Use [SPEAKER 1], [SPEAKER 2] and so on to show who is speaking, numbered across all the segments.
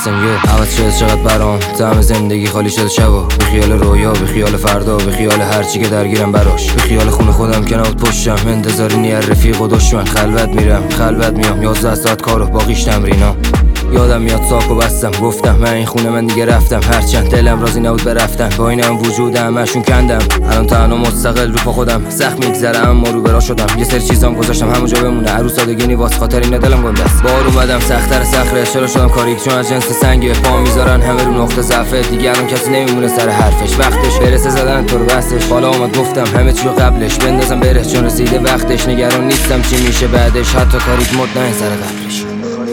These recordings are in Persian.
[SPEAKER 1] هستم عوض شده چقدر برام طعم زندگی خالی شده شبا بی خیال رویا بی خیال فردا بی خیال هرچی که درگیرم براش بی خیال خونه خودم که نبود پشتم انتظاری نی رفیق و دشمن خلوت میرم خلوت میام 11 ساعت کار و باقیش تمرینا یادم میاد ساکو بستم گفتم من این خونه من دیگه رفتم هرچند دلم راضی نبود برفتن با اینم وجودم همشون کندم الان تنها مستقل رو پا خودم سخت میگذره اما رو برا شدم یه سری چیزام گذاشتم همونجا بمونه عروس سادگی واسه خاطر این دلم گنده است بار اومدم سخت‌تر سخره چرا شدم کاریک چون از جنس سنگ پا میذارن همه رو نقطه ضعف دیگه الان کسی نمیمونه سر حرفش وقتش برسه زدن تو رو بسش بالا اومد گفتم همه چیو قبلش بندازم بره چون رسیده وقتش نگران نیستم چی میشه بعدش حتی کاریک مد نه سر قبلش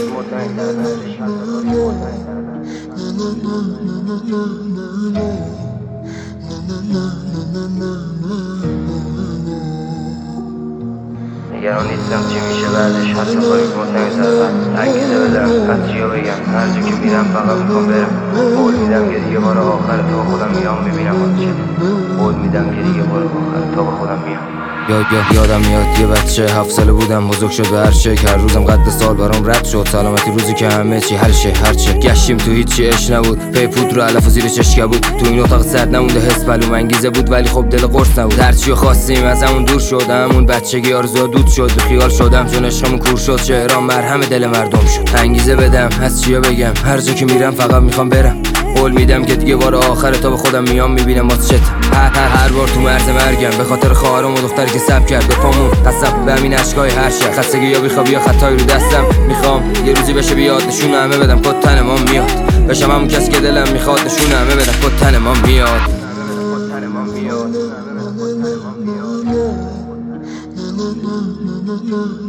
[SPEAKER 1] نگران نیستم چی میشه بعدش حتی کاریک مد نمیزنم انگیزه بدم از چیا بگم هر جا که میرم فقط میخوام برم قول میدم که دیگه بار آخر تا خودم میام میبینم قول میدم که دیگه بار آخر تا خودم میام یادم میاد یه بچه 7 ساله بودم بزرگ شد به هر شکل هر روزم قد سال برام رد شد سلامتی روزی که همه چی حل شه هرچه گشتیم تو هیچی اش نبود پی پود رو علف و زیر چشکه بود تو این اتاق سرد نمونده حس معلوم انگیزه بود ولی خب دل قرص نبود هرچی خواستیم از همون دور شد همون بچگی آرزوها دود شد به خیال شدم چون عشقمون کور شد چهرام مرهم دل مردم شد انگیزه بدم از چیا بگم هر جا که میرم فقط میخوام برم قول میدم که دیگه بار آخر تا به خودم میام میبینم واسه چت هر بار تو مرز مرگم به خاطر خواهرم و دختری که سب کرد به پامون قسم به همین اشکای هر شب خستگی یا بیخوابی یا خطایی رو دستم میخوام یه روزی بشه بیاد نشون همه بدم کد تن ما میاد بشم همون کسی که دلم میخواد نشون همه بدم کد تن ما میاد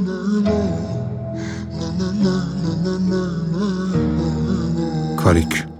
[SPEAKER 2] کاریک